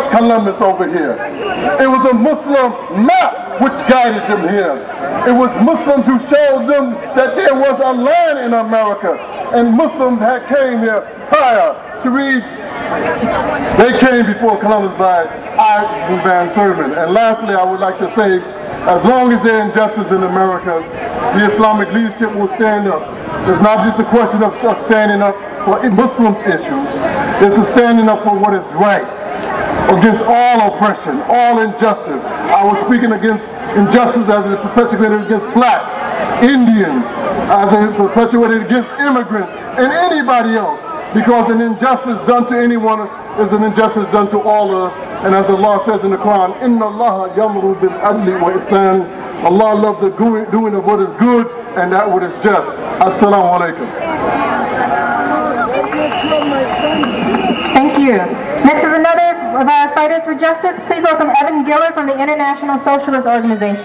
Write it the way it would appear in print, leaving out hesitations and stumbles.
Columbus over here. It was a Muslim map which guided them here. It was Muslims who showed them that there was a land in America, and Muslims had came here prior to read. They came before Columbus by Ibn Van Servan. And lastly, I would like to say, as long as there is injustice in America, the Islamic leadership will stand up. It's not just a question of us standing up for Muslim issues. It's a standing up for what is right, against all oppression, all injustice. I was speaking against injustice as it is perpetuated against blacks, Indians, as it is perpetuated against immigrants, and anybody else. Because an injustice done to anyone is an injustice done to all of us. And as Allah says in the Quran, Inna Allah yamru bil adli wa ihsan. Allah loves the doing of what is good and that what is just. Assalamu alaikum. Thank you. Next is another of our fighters for justice. Please welcome Evan Giller from the International Socialist Organization.